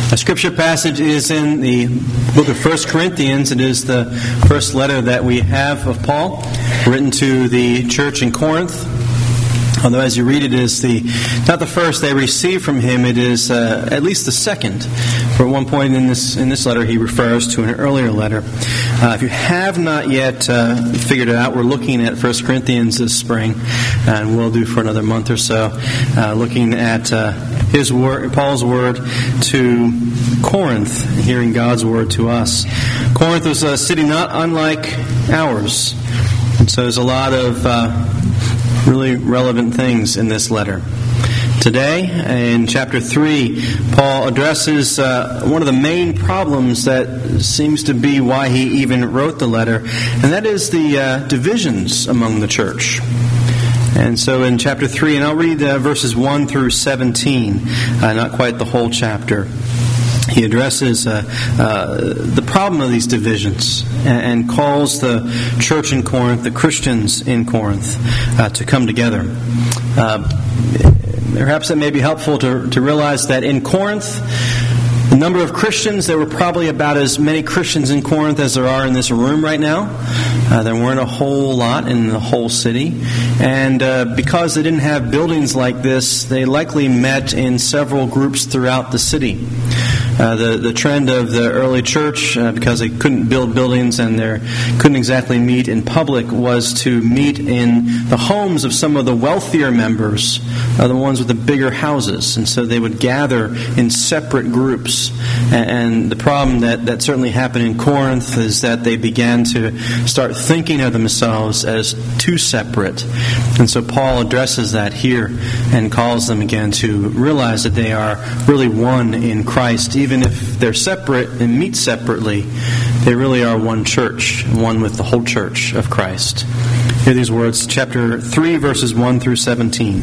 Our scripture passage is in the book of 1 Corinthians. It is the first letter that we have of Paul, written to the church in Corinth. Although as you read it is not the first they received from him, it is at least the second. For at one point in this letter he refers to an earlier letter. If you have not yet figured it out, we're looking at 1 Corinthians this spring, and we'll do for another month or so, looking at his word, Paul's word to Corinth, hearing God's word to us. Corinth was a city not unlike ours, and so there's a lot of really relevant things in this letter. Today, in chapter 3, Paul addresses one of the main problems that seems to be why he even wrote the letter, and that is the divisions among the church. And so in chapter 3, and I'll read verses 1 through 17, not quite the whole chapter, he addresses the problem of these divisions and calls the church in Corinth, the Christians in Corinth, to come together. Perhaps it may be helpful to realize that in Corinth, the number of Christians, there were probably about as many Christians in Corinth as there are in this room right now. There weren't a whole lot in the whole city. And because they didn't have buildings like this, they likely met in several groups throughout the city. The trend of the early church, because they couldn't build buildings and they couldn't exactly meet in public, was to meet in the homes of some of the wealthier members, the ones with the bigger houses. And so they would gather in separate groups. And the problem that certainly happened in Corinth is that they began to start thinking of themselves as two separate. And so Paul addresses that here and calls them again to realize that they are really one in Christ. Even if they're separate and meet separately, they really are one church, one with the whole church of Christ. Hear these words, chapter 3, verses 1 through 17.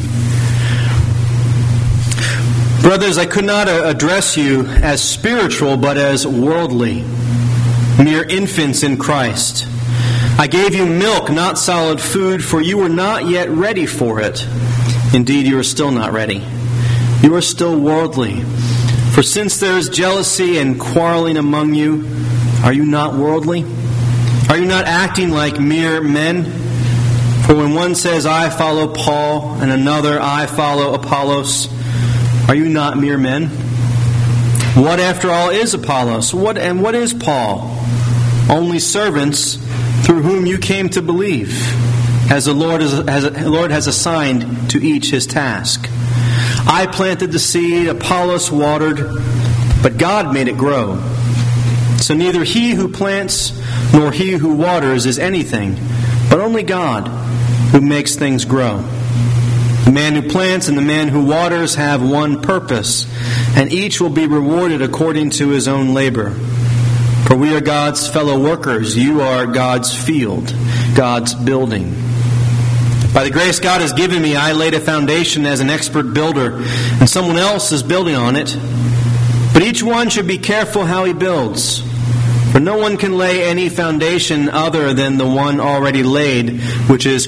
Brothers, I could not address you as spiritual, but as worldly, mere infants in Christ. I gave you milk, not solid food, for you were not yet ready for it. Indeed, you are still not ready. You are still worldly. For since there is jealousy and quarreling among you, are you not worldly? Are you not acting like mere men? For when one says, I follow Paul, and another, I follow Apollos, are you not mere men? What, after all, is Apollos? What is Paul? Only servants through whom you came to believe, as the Lord has assigned to each his task. I planted the seed, Apollos watered, but God made it grow. So neither he who plants nor he who waters is anything, but only God who makes things grow. The man who plants and the man who waters have one purpose, and each will be rewarded according to his own labor. For we are God's fellow workers. You are God's field, God's building. By the grace God has given me, I laid a foundation as an expert builder, and someone else is building on it. But each one should be careful how he builds. For no one can lay any foundation other than the one already laid, which is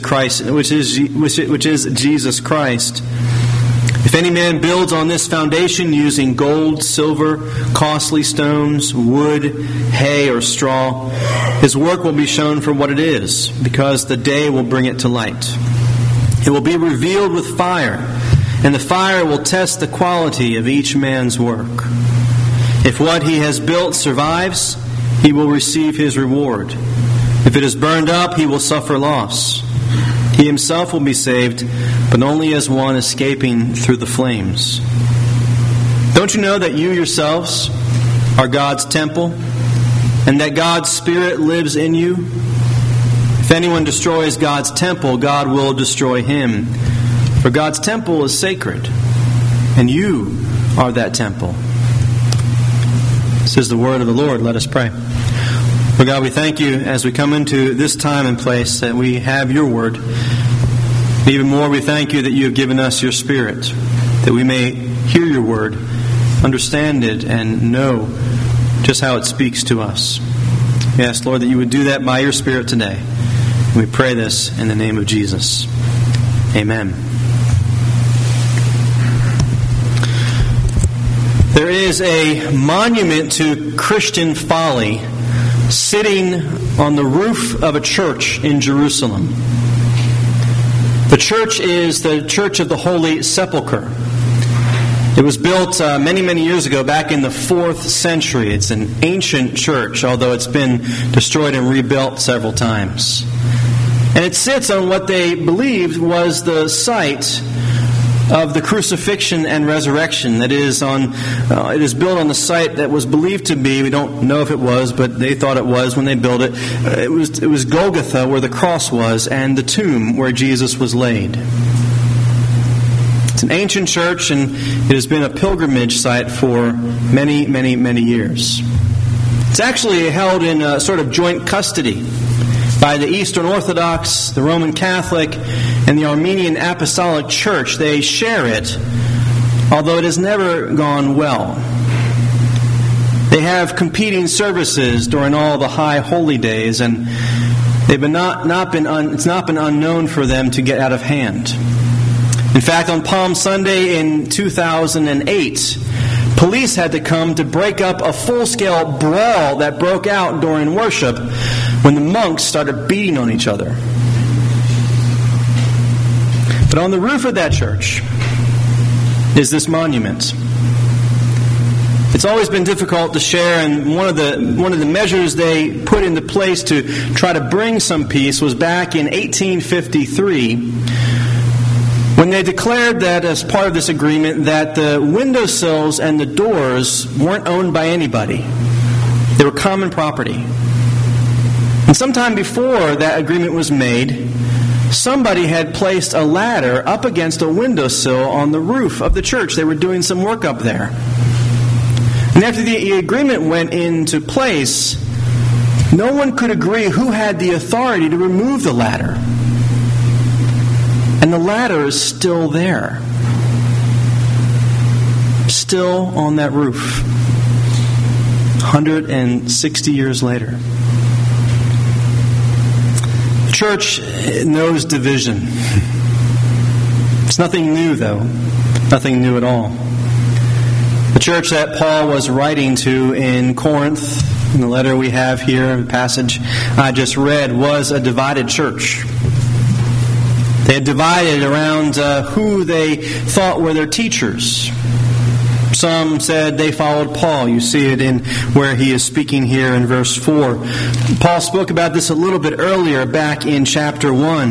Jesus Christ. If any man builds on this foundation using gold, silver, costly stones, wood, hay, or straw, his work will be shown for what it is, because the day will bring it to light. It will be revealed with fire, and the fire will test the quality of each man's work. If what he has built survives, he will receive his reward. If it is burned up, he will suffer loss. He himself will be saved, but only as one escaping through the flames. Don't you know that you yourselves are God's temple, and that God's Spirit lives in you? If anyone destroys God's temple, God will destroy him. For God's temple is sacred, and you are that temple. This is the word of the Lord. Let us pray. Lord God, we thank you as we come into this time and place that we have your word. Even more, we thank you that you have given us your Spirit, that we may hear your word, understand it, and know just how it speaks to us. We ask, Lord, that you would do that by your Spirit today. And we pray this in the name of Jesus. Amen. There There is a monument to Christian folly sitting on the roof of a church in Jerusalem. The church is the Church of the Holy Sepulchre. It was built many, many years ago, back in the 4th century. It's an ancient church, although it's been destroyed and rebuilt several times. And it sits on what they believed was the site of the crucifixion and resurrection. It is built on the site that was believed to be, we don't know if it was, but they thought it was when they built it. It was Golgotha, where the cross was, and the tomb where Jesus was laid. It's an ancient church, and it has been a pilgrimage site for many, many, many years. It's actually held in a sort of joint custody by the Eastern Orthodox, the Roman Catholic, and the Armenian Apostolic Church. They share it, although it has never gone well. They have competing services during all the high holy days, and it's not been unknown for them to get out of hand. In fact, on Palm Sunday in 2008, police had to come to break up a full-scale brawl that broke out during worship when the monks started beating on each other. But on the roof of that church is this monument. It's always been difficult to share, and one of the measures they put into place to try to bring some peace was back in 1853, when they declared that, as part of this agreement, that the windowsills and the doors weren't owned by anybody. They were common property. And sometime before that agreement was made, somebody had placed a ladder up against a windowsill on the roof of the church. They were doing some work up there. And after the agreement went into place, no one could agree who had the authority to remove the ladder. And the ladder is still there. Still on that roof. 160 years later. The church knows division. It's nothing new, though. Nothing new at all. The church that Paul was writing to in Corinth, in the letter we have here, the passage I just read, was a divided church. They had divided around who they thought were their teachers. Some said they followed Paul. You see it in where he is speaking here in verse 4. Paul spoke about this a little bit earlier, back in chapter 1.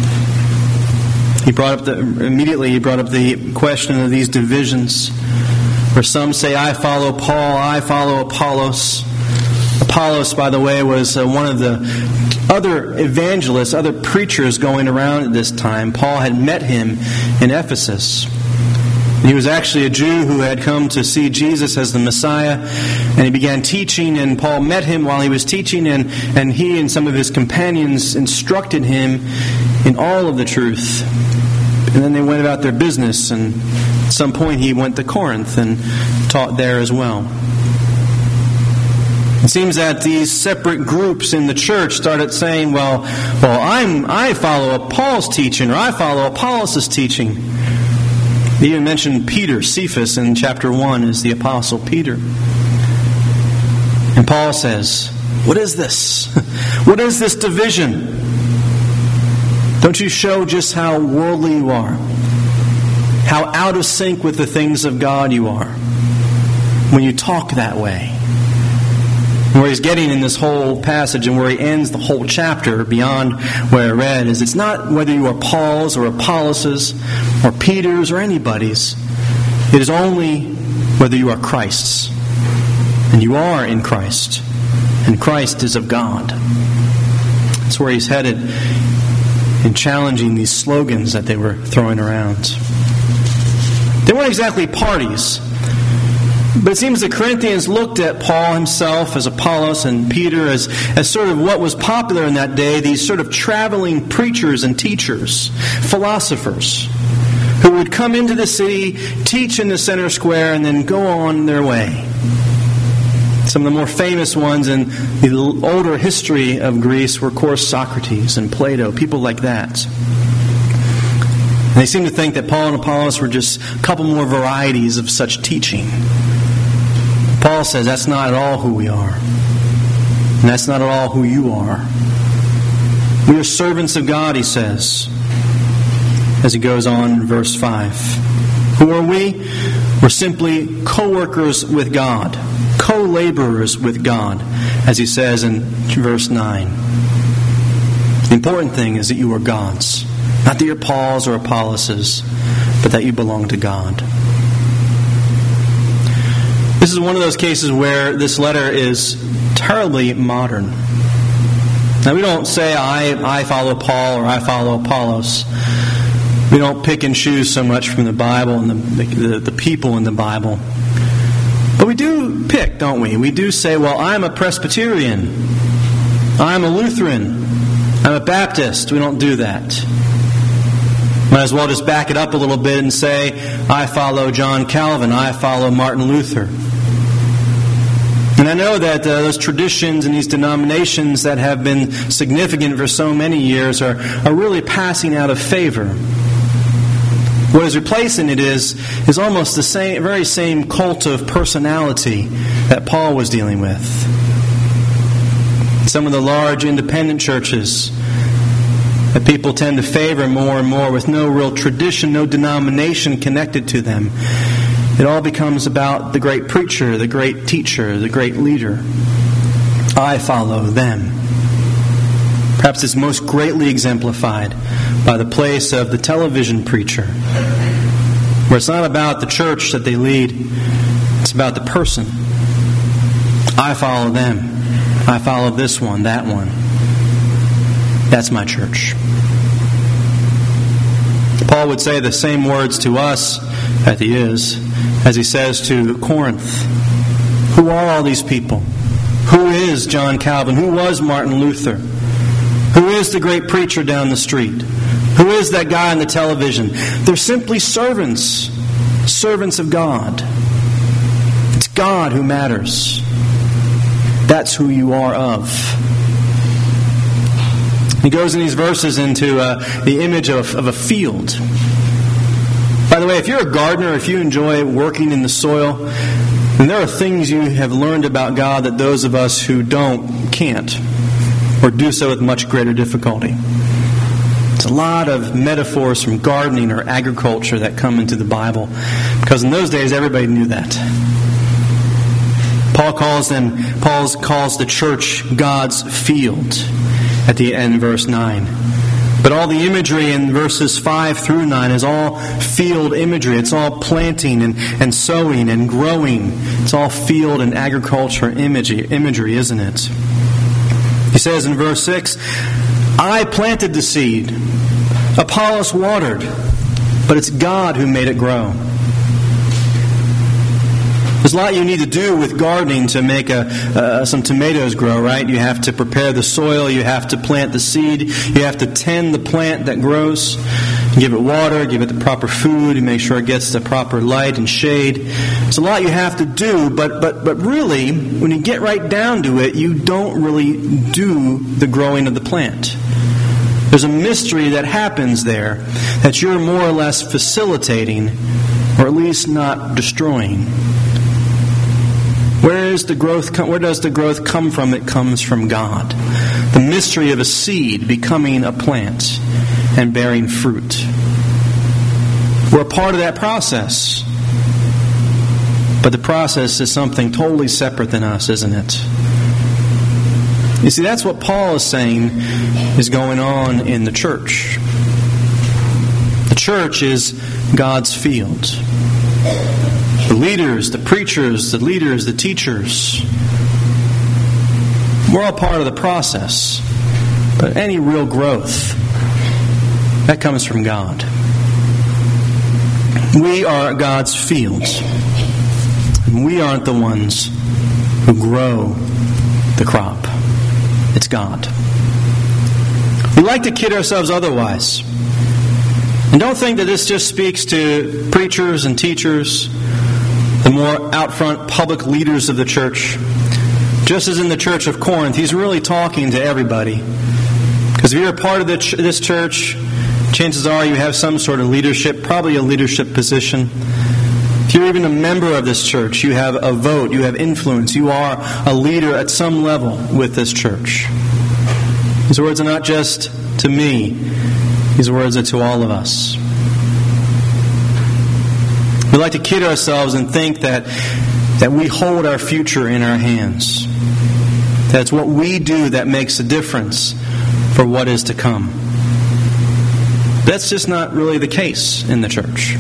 He brought up the question of these divisions, where some say, I follow Paul, I follow Apollos. Apollos, by the way, was one of the other evangelists, other preachers going around at this time. Paul had met him in Ephesus. He was actually a Jew who had come to see Jesus as the Messiah, and he began teaching, and Paul met him while he was teaching, and he and some of his companions instructed him in all of the truth. And then they went about their business, and at some point he went to Corinth and taught there as well. It seems that these separate groups in the church started saying, well, I follow Paul's teaching, or I follow Apollos' teaching. They even mentioned Peter, Cephas, in chapter 1 as the Apostle Peter. And Paul says, what is this? What is this division? Don't you show just how worldly you are? How out of sync with the things of God you are when you talk that way? Where he's getting in this whole passage, and where he ends the whole chapter beyond where I read, is it's not whether you are Paul's or Apollos's or Peter's or anybody's. It is only whether you are Christ's. And you are in Christ. And Christ is of God. That's where he's headed in challenging these slogans that they were throwing around. They weren't exactly parties. But it seems the Corinthians looked at Paul himself as Apollos and Peter as sort of what was popular in that day, these sort of traveling preachers and teachers, philosophers, who would come into the city, teach in the center square, and then go on their way. Some of the more famous ones in the older history of Greece were, of course, Socrates and Plato, people like that. And they seem to think that Paul and Apollos were just a couple more varieties of such teaching. Paul says that's not at all who we are. And that's not at all who you are. We are servants of God, he says, as he goes on in verse 5. Who are we? We're simply co-workers with God, co-laborers with God, as he says in verse 9. The important thing is that you are God's. Not that you're Paul's or Apollos', but that you belong to God. This is one of those cases where this letter is terribly modern. Now, we don't say, I follow Paul or I follow Apollos. We don't pick and choose so much from the Bible and the people in the Bible. But we do pick, don't we? We do say, well, I'm a Presbyterian. I'm a Lutheran. I'm a Baptist. We don't do that. Might as well just back it up a little bit and say, I follow John Calvin. I follow Martin Luther. And I know that those traditions and these denominations that have been significant for so many years are really passing out of favor. What is replacing it is almost the very same cult of personality that Paul was dealing with. Some of the large independent churches that people tend to favor more and more with no real tradition, no denomination connected to them. It all becomes about the great preacher, the great teacher, the great leader. I follow them. Perhaps it's most greatly exemplified by the place of the television preacher, where it's not about the church that they lead, it's about the person. I follow them. I follow this one, that one. That's my church. Paul would say the same words to us as he says to Corinth. Who are all these people? Who is John Calvin? Who was Martin Luther? Who is the great preacher down the street? Who is that guy on the television? They're simply servants. Servants of God. It's God who matters. That's who you are of. He goes in these verses into the image of a field. By the way, if you're a gardener, if you enjoy working in the soil, then there are things you have learned about God that those of us who don't can't, or do so with much greater difficulty. It's a lot of metaphors from gardening or agriculture that come into the Bible, because in those days everybody knew that. Paul calls the church God's field at the end of verse 9. But all the imagery in verses 5 through 9 is all field imagery. It's all planting and sowing and growing. It's all field and agriculture imagery, isn't it? He says in verse 6, I planted the seed, Apollos watered, but it's God who made it grow. There's a lot you need to do with gardening to make some tomatoes grow, right? You have to prepare the soil, you have to plant the seed, you have to tend the plant that grows, give it water, give it the proper food, and make sure it gets the proper light and shade. There's a lot you have to do, but really, when you get right down to it, you don't really do the growing of the plant. There's a mystery that happens there that you're more or less facilitating, or at least not destroying. Where does the growth come from? It comes from God. The mystery of a seed becoming a plant and bearing fruit. We're a part of that process. But the process is something totally separate than us, isn't it? You see, that's what Paul is saying is going on in the church. The church is God's field. The leaders, the preachers, the leaders, the teachers. We're all part of the process. But any real growth, that comes from God. We are God's field. And we aren't the ones who grow the crop. It's God. We like to kid ourselves otherwise. And don't think that this just speaks to preachers and teachers, the more out front public leaders of the church. Just as in the church of Corinth, he's really talking to everybody. Because if you're a part of this church, chances are you have some sort of leadership, probably a leadership position. If you're even a member of this church, you have a vote, you have influence, you are a leader at some level with this church. These words are not just to me, these words are to all of us. We like to kid ourselves and think that we hold our future in our hands. That's what we do that makes a difference for what is to come. That's just not really the case in the church.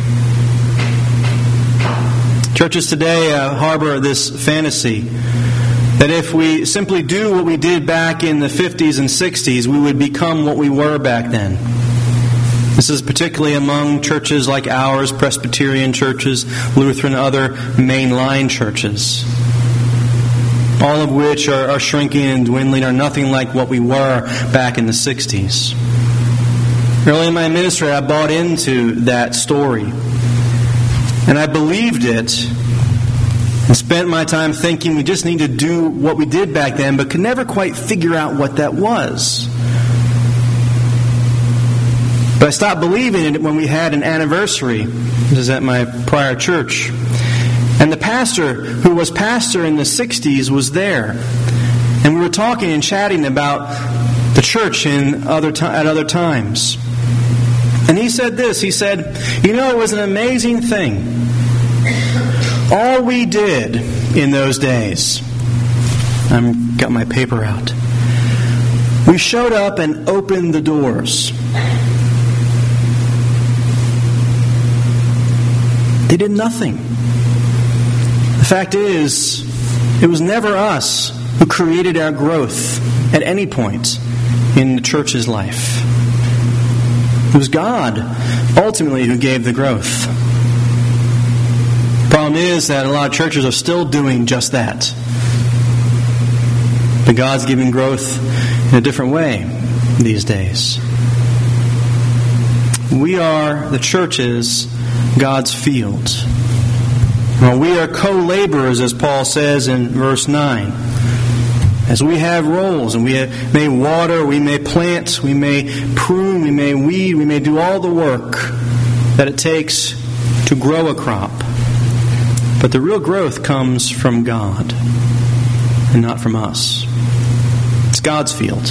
Churches today harbor this fantasy that if we simply do what we did back in the 50s and 60s, we would become what we were back then. This is particularly among churches like ours, Presbyterian churches, Lutheran, other mainline churches, all of which are shrinking and dwindling, are nothing like what we were back in the 60s. Early in my ministry, I bought into that story. And I believed it and spent my time thinking we just need to do what we did back then, but could never quite figure out what that was. But I stopped believing it when we had an anniversary. This is at my prior church. And the pastor, who was pastor in the 60s, was there. And we were talking and chatting about the church at other times. And he said this, he said, it was an amazing thing. All we did in those days, I've got my paper out, we showed up and opened the doors. They did nothing. The fact is, it was never us who created our growth at any point in the church's life. It was God, ultimately, who gave the growth. The problem is that a lot of churches are still doing just that. But God's giving growth in a different way these days. We are, the church is, God's field. Well, we are co-laborers, as Paul says in verse 9. As we have roles, and we may water, we may plant, we may prune, we may weed, we may do all the work that it takes to grow a crop. But the real growth comes from God and not from us. It's God's field.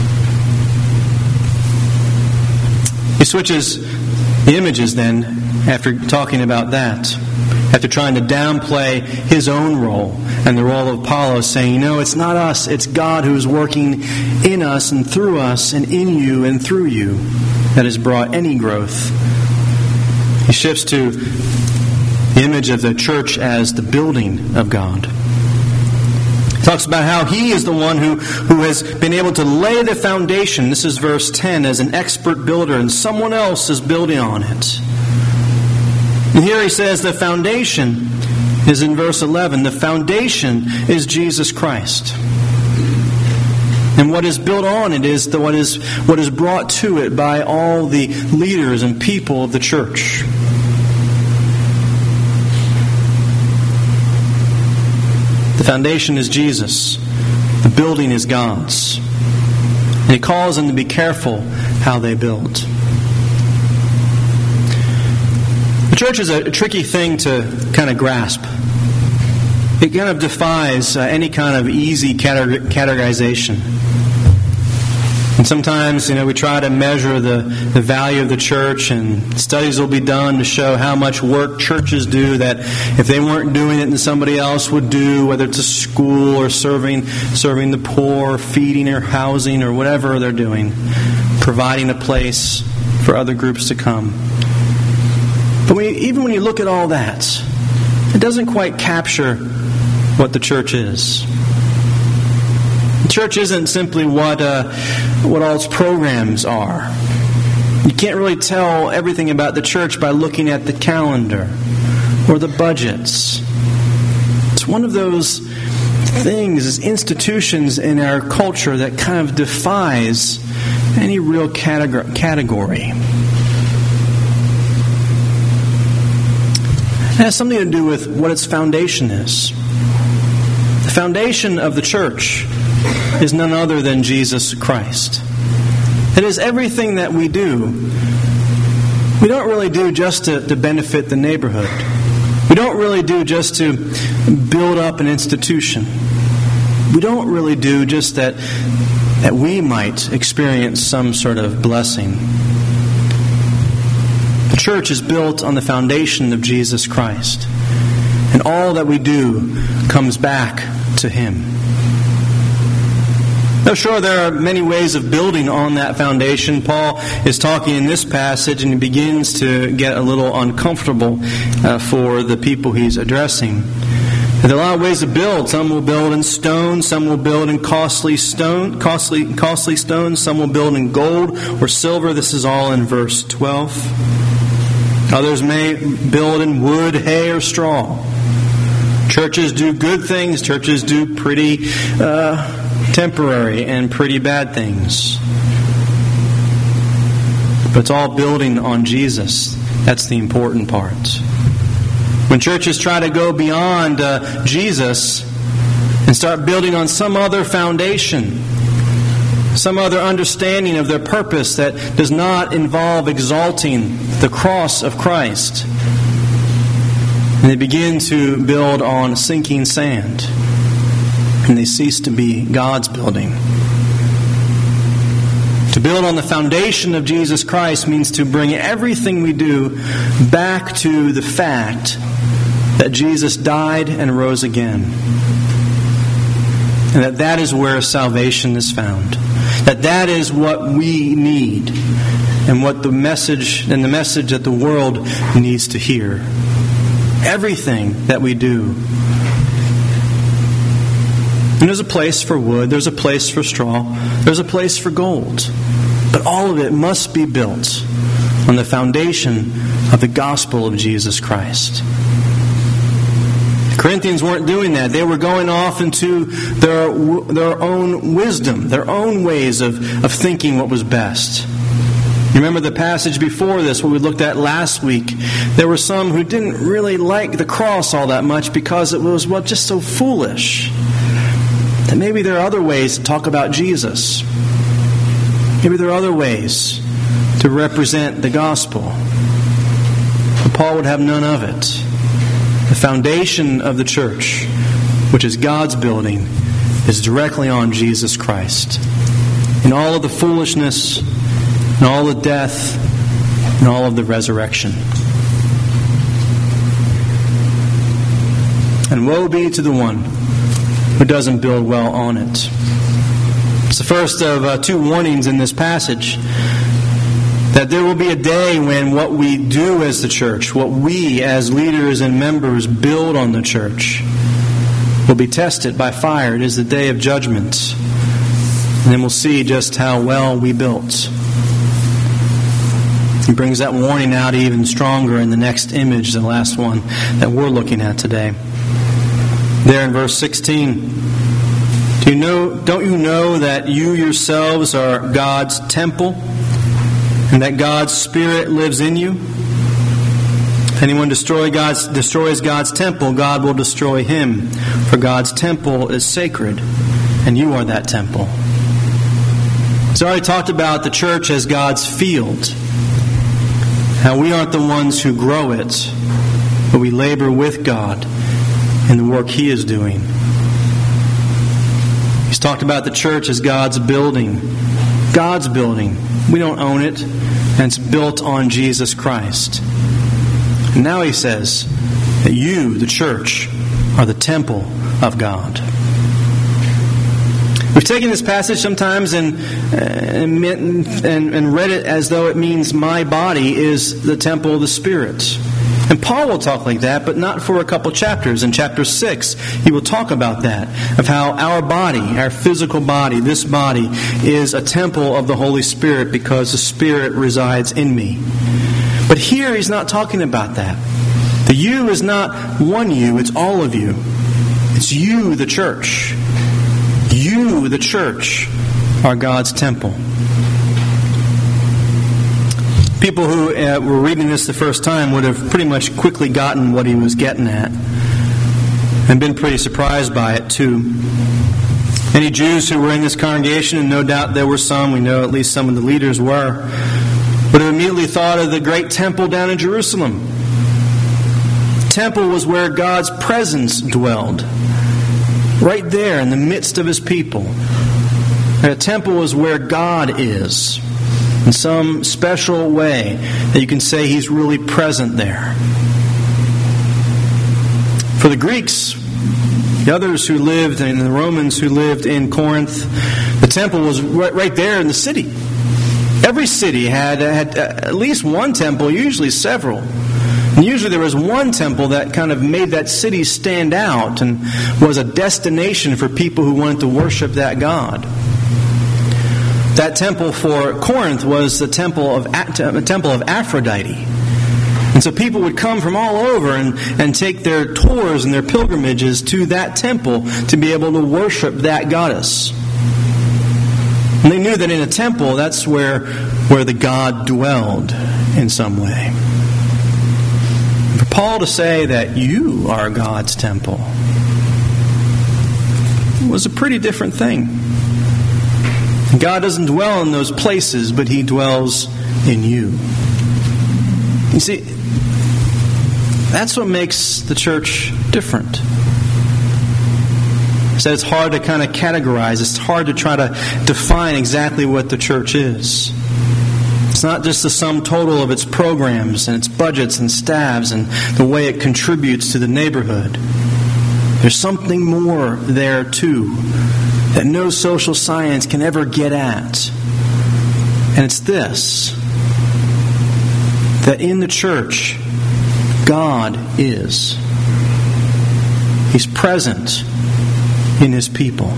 He switches the images then after talking about that. After trying to downplay his own role and the role of Apollos, saying, it's not us, it's God who is working in us and through us and in you and through you that has brought any growth. He shifts to the image of the church as the building of God. He talks about how he is the one who has been able to lay the foundation, this is verse 10, as an expert builder, and someone else is building on it. And here he says the foundation is in verse 11. The foundation is Jesus Christ. And what is built on it is what is brought to it by all the leaders and people of the church. The foundation is Jesus. The building is God's. And he calls them to be careful how they build. The church is a tricky thing to kind of grasp. It kind of defies any kind of easy categorization. And sometimes, we try to measure the value of the church, and studies will be done to show how much work churches do that if they weren't doing it, then somebody else would do, whether it's a school or serving the poor, feeding or housing or whatever they're doing, providing a place for other groups to come. But even when you look at all that, it doesn't quite capture what the church is. The church isn't simply what all its programs are. You can't really tell everything about the church by looking at the calendar or the budgets. It's one of those things, institutions in our culture that kind of defies any real category. It has something to do with what its foundation is. The foundation of the church is none other than Jesus Christ. It is everything that we do. We don't really do just to benefit the neighborhood. We We don't really do just to build up an institution. We don't really do just that we might experience some sort of blessing. The church is built on the foundation of Jesus Christ. And all that we do comes back to Him. Now, sure, there are many ways of building on that foundation. Paul is talking in this passage, and he begins to get a little uncomfortable for the people he's addressing. There are a lot of ways to build. Some will build in stone, some will build in costly stones, some will build in gold or silver. This is all in verse 12. Others may build in wood, hay, or straw. Churches do good things. Churches do pretty temporary and pretty bad things. But it's all building on Jesus. That's the important part. When churches try to go beyond Jesus and start building on some other foundation, some other understanding of their purpose that does not involve exalting the cross of Christ, and they begin to build on sinking sand, and they cease to be God's building. To build on the foundation of Jesus Christ means to bring everything we do back to the fact that Jesus died and rose again. And that is where salvation is found. That is what we need, and what the message that the world needs to hear. Everything that we do. And there's a place for wood, there's a place for straw, there's a place for gold. But all of it must be built on the foundation of the gospel of Jesus Christ. The Corinthians weren't doing that. They were going off into their own wisdom, their own ways of thinking what was best. You remember the passage before this, what we looked at last week. There were some who didn't really like the cross all that much because it was, just so foolish. That maybe there are other ways to talk about Jesus. Maybe there are other ways to represent the gospel. But Paul would have none of it. The foundation of the church, which is God's building, is directly on Jesus Christ. In all of the foolishness, and all the death, and all of the resurrection. And woe be to the one who doesn't build well on it. It's the first of two warnings in this passage, that there will be a day when what we do as the church, what we as leaders and members build on the church, will be tested by fire. It is the day of judgment. And then we'll see just how well we built. He brings that warning out even stronger in the next image, the last one that we're looking at today. There in verse 16, don't you know that you yourselves are God's temple, and that God's Spirit lives in you? If anyone destroys God's temple, God will destroy him. For God's temple is sacred, and you are that temple. He's already talked about the church as God's field. How we aren't the ones who grow it, but we labor with God in the work He is doing. He's talked about the church as God's building. God's building. We don't own it, and it's built on Jesus Christ. And now he says that you, the church, are the temple of God. We've taken this passage sometimes and read it as though it means my body is the temple of the Spirit. And Paul will talk like that, but not for a couple chapters. In chapter 6, he will talk about that, of how our body, our physical body, this body, is a temple of the Holy Spirit because the Spirit resides in me. But here he's not talking about that. The you is not one you, it's all of you. It's you, the church. You, the church, are God's temple. People who were reading this the first time would have pretty much quickly gotten what he was getting at and been pretty surprised by it too. Any Jews who were in this congregation, and no doubt there were some, we know at least some of the leaders were, would have immediately thought of the great temple down in Jerusalem. temple was where God's presence dwelled, right there in the midst of His people. A temple was where God is, in some special way that you can say He's really present there. For the Greeks, the others who lived, and the Romans who lived in Corinth, the temple was right there in the city. Every city had at least one temple, usually several. And usually there was one temple that kind of made that city stand out and was a destination for people who wanted to worship that God. That temple for Corinth was the temple of Aphrodite. And so people would come from all over and take their tours and their pilgrimages to that temple to be able to worship that goddess. And they knew that in a temple, that's where the God dwelled in some way. For Paul to say that you are God's temple was a pretty different thing. God doesn't dwell in those places, but He dwells in you. You see, that's what makes the church different. So it's hard to kind of categorize. It's hard to try to define exactly what the church is. It's not just the sum total of its programs and its budgets and staffs and the way it contributes to the neighborhood. There's something more there too that no social science can ever get at. And it's this: that in the church, God is. He's present in His people.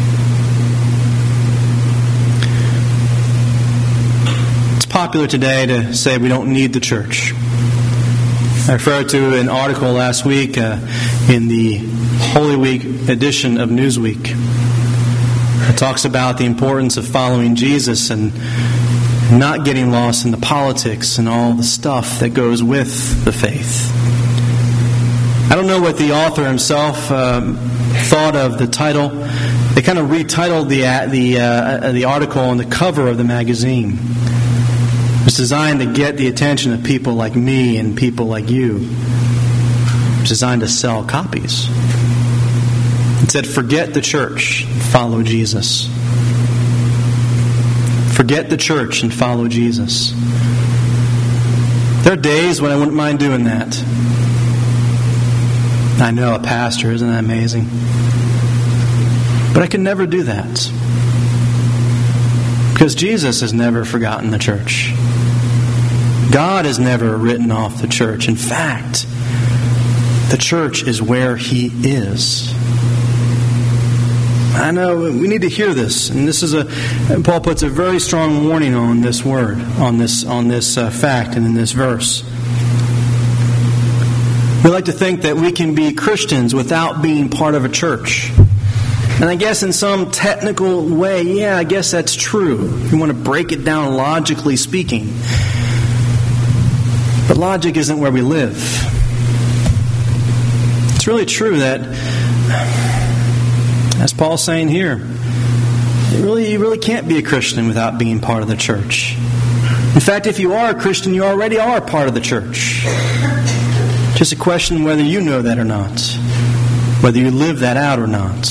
It's popular today to say we don't need the church. I referred to an article last week in the Holy Week edition of Newsweek. It talks about the importance of following Jesus and not getting lost in the politics and all the stuff that goes with the faith. I don't know what the author himself thought of the title. They kind of retitled the article on the cover of the magazine. It was designed to get the attention of people like me and people like you. It was designed to sell copies. It said, "Forget the church, follow Jesus." Forget the church and follow Jesus. There are days when I wouldn't mind doing that. I know, a pastor, isn't that amazing? But I can never do that. Because Jesus has never forgotten the church. God has never written off the church. In fact, the church is where He is. I know we need to hear this, and this is Paul puts a very strong warning on this word, on this fact, and in this verse. We like to think that we can be Christians without being part of a church, and I guess in some technical way, yeah, I guess that's true. If you want to break it down logically speaking, but logic isn't where we live. It's really true that, as Paul's saying here, you really can't be a Christian without being part of the church. In fact, if you are a Christian, you already are part of the church. Just a question whether you know that or not, whether you live that out or not.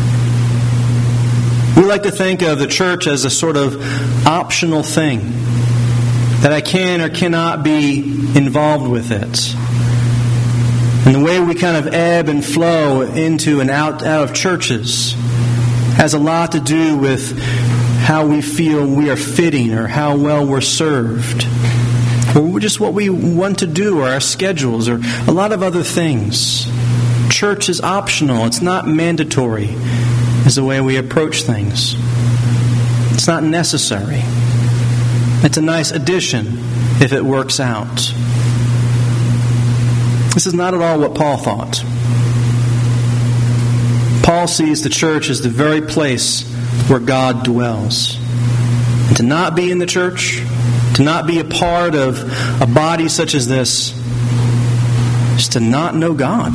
We like to think of the church as a sort of optional thing, that I can or cannot be involved with it. And the way we kind of ebb and flow into and out of churches has a lot to do with how we feel we are fitting or how well we're served. Or just what we want to do or our schedules or a lot of other things. Church is optional. It's not mandatory is the way we approach things. It's not necessary. It's a nice addition if it works out. This is not at all what Paul thought. Paul sees the church as the very place where God dwells. And to not be in the church, to not be a part of a body such as this, is to not know God.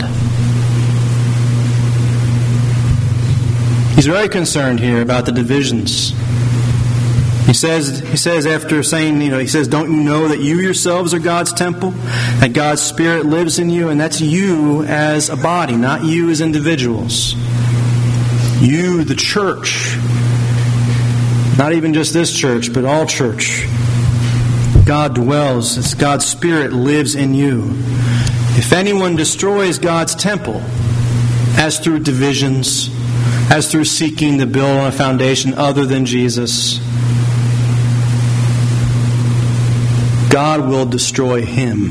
He's very concerned here about the divisions He says after saying, he says, don't you know that you yourselves are God's temple? That God's Spirit lives in you? And that's you as a body, not you as individuals. You, the church. Not even just this church, but all church. God dwells. It's God's Spirit lives in you. If anyone destroys God's temple, as through divisions, as through seeking to build on a foundation other than Jesus, God will destroy him.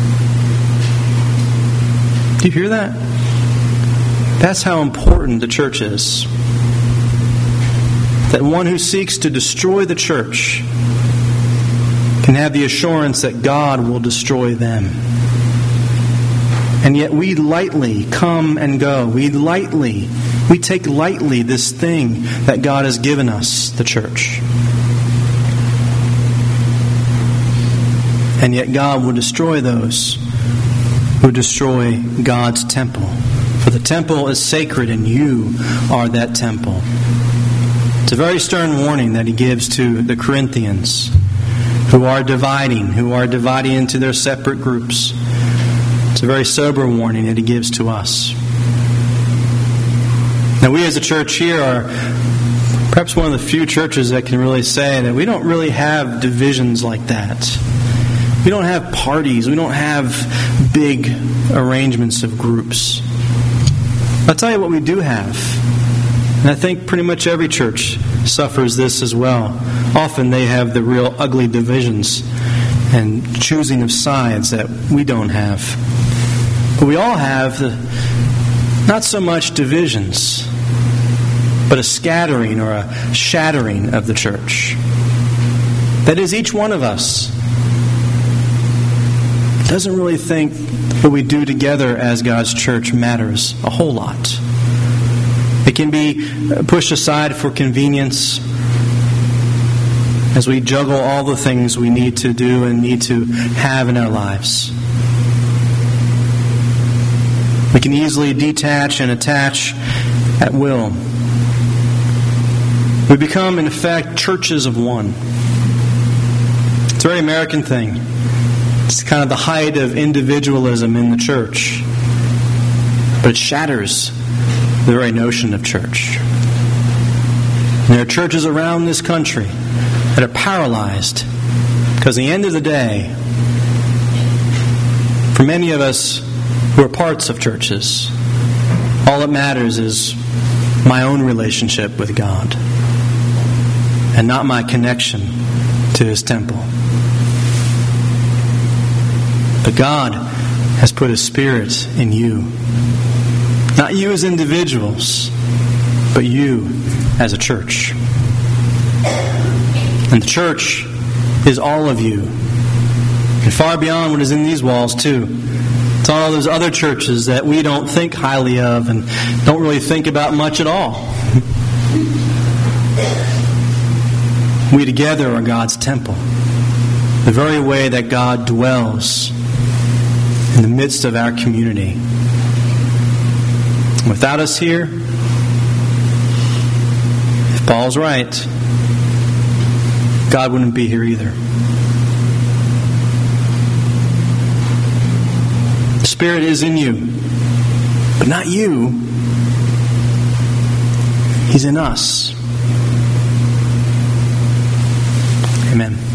Do you hear that? That's how important the church is. That one who seeks to destroy the church can have the assurance that God will destroy them. And yet we lightly come and go. We take lightly this thing that God has given us, the church. And yet God will destroy those who destroy God's temple. For the temple is sacred and you are that temple. It's a very stern warning that he gives to the Corinthians who are dividing into their separate groups. It's a very sober warning that he gives to us. Now we as a church here are perhaps one of the few churches that can really say that we don't really have divisions like that. We don't have parties. We don't have big arrangements of groups. I'll tell you what we do have. And I think pretty much every church suffers this as well. Often they have the real ugly divisions and choosing of sides that we don't have. But we all have not so much divisions, but a scattering or a shattering of the church. That is, each one of us doesn't really think what we do together as God's church matters a whole lot. It can be pushed aside for convenience as we juggle all the things we need to do and need to have in our lives. We can easily detach and attach at will. We become, in effect, churches of one. It's a very American thing. It's kind of the height of individualism in the church. But it shatters the very notion of church. And there are churches around this country that are paralyzed because at the end of the day, for many of us who are parts of churches, all that matters is my own relationship with God and not my connection to His temple. But God has put His Spirit in you. Not you as individuals, but you as a church. And the church is all of you. And far beyond what is in these walls, too. It's all those other churches that we don't think highly of and don't really think about much at all. We together are God's temple. The very way that God dwells in the midst of our community. Without us here, if Paul's right, God wouldn't be here either. The Spirit is in you, but not you. He's in us. Amen.